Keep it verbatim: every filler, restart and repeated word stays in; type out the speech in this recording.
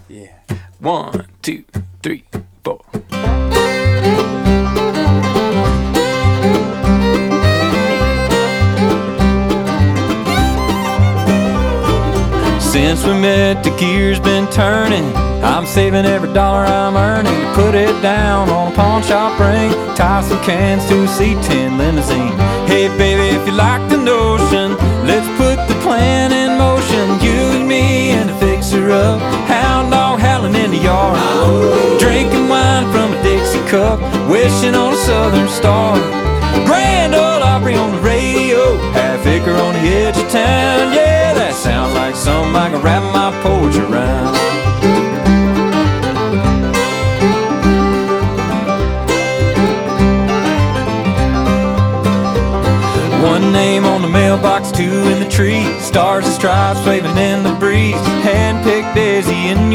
Yeah. One, two, three, four. Since we met, the gear's been turning. I'm saving every dollar I'm earning to put it down on a pawn shop ring, tie some cans to a C ten limousine. Hey baby, if you like the notion, let's put the plan in motion. You and me and a fixer-up, hound dog howling in the yard, drinking wine from a Dixie cup, wishing on a southern star. Grand Ole Opry on the radio, half acre on the edge of town. Yeah, that sounds like something I can wrap my porch around. One name on the mailbox, two in the tree, stars and stripes waving in the breeze, hand-picked daisy in your